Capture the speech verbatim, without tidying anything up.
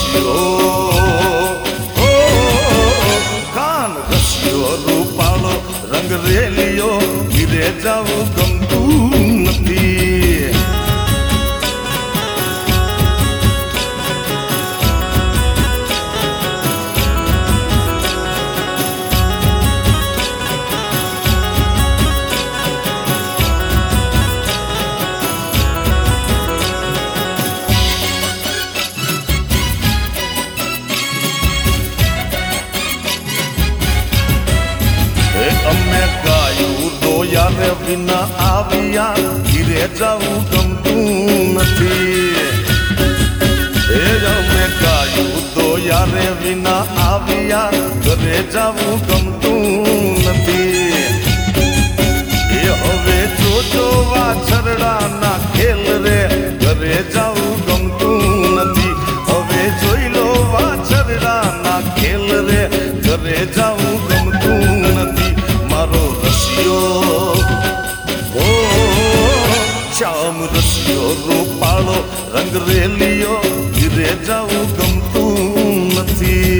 રસ્યો કાન રસ્યો રૂપાળો રંગ રેલિયો ઘીરે જાવું ગમતું નથી. અમે ગાયું રોયા રે વિના આવ્યા ઘીરે જાવું ગમતું નથી. એ અમે ગાયું રોયા રે વિના આવ્યા ઘરે જાવું ગમતું નથી. એ હવે જોજો વાછરડાના ખેલ રે ઘરે જાવું ગમતું નથી. હવે જોઈ લો વાછરડાના ખેલ રે ઘરે જાવું ગમતું નથી. મારો રસિયો ઓ શ્યામ રસિયો રૂપાળો રંગ રેલિયો ઘીરે જાવું ગમતું નથી.